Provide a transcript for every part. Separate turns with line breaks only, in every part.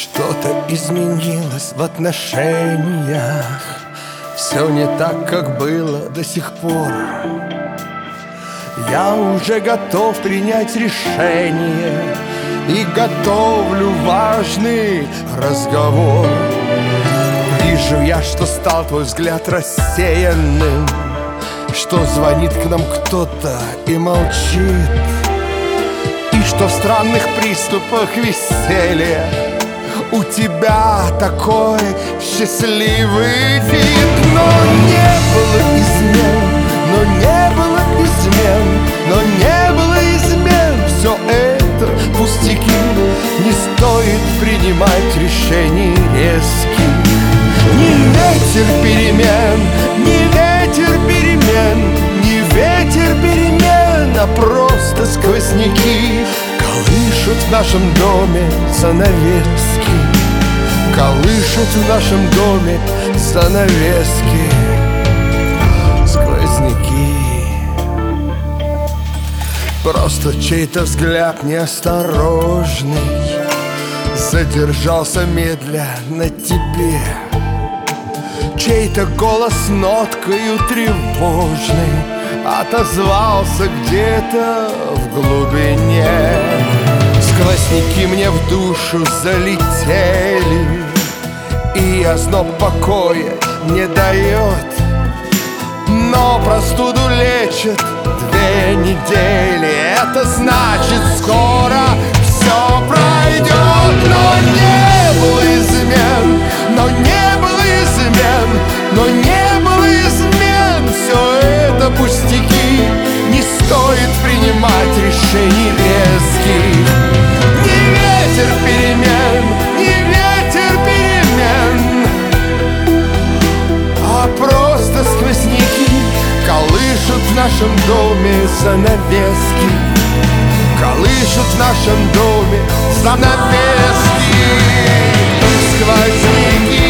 Что-то изменилось в отношениях. Все не так, как было до сих пор. Я уже готов принять решение и готовлю важный разговор. Вижу я, что стал твой взгляд рассеянным, что звонит к нам кто-то и молчит, и что в странных приступах веселья у тебя такой счастливый вид. Но не было измен, но не было измен, но не было измен. Все это пустяки, не стоит принимать решений резких. Не ветер перемен, не ветер перемен, не ветер перемен, а просто сквозняки колышут в нашем доме занавески, колышут в нашем доме занавески, сквозняки. Просто чей-то взгляд неосторожный задержался медля на тебе. Чей-то голос ноткою тревожной отозвался где-то в глубине. Сквозняки мне в душу залетели, и озноб покоя не дает. Но простуду лечат 2 недели. Это значит, скоро все пройдет. Но не было измен, но не было измен, но не было измен. Все это пустяки, не стоит принимать решений резких. Не ветер перемен, не ветер перемен, а просто сквозняки колышут в нашем доме занавески, колышут в нашем доме занавески, сквозняки.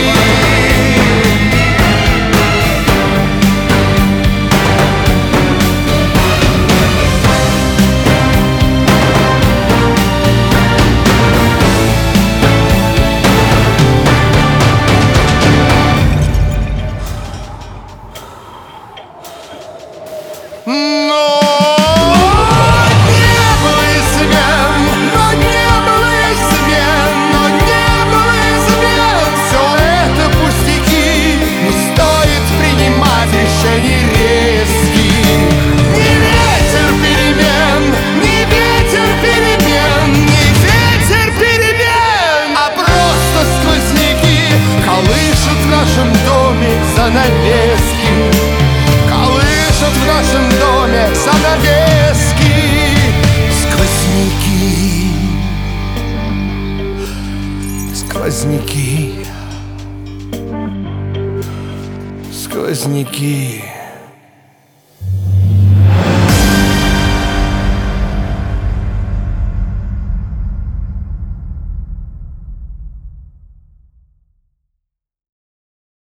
Занавески колышут в нашем доме занавески, сквозняки, сквозняки, сквозняки.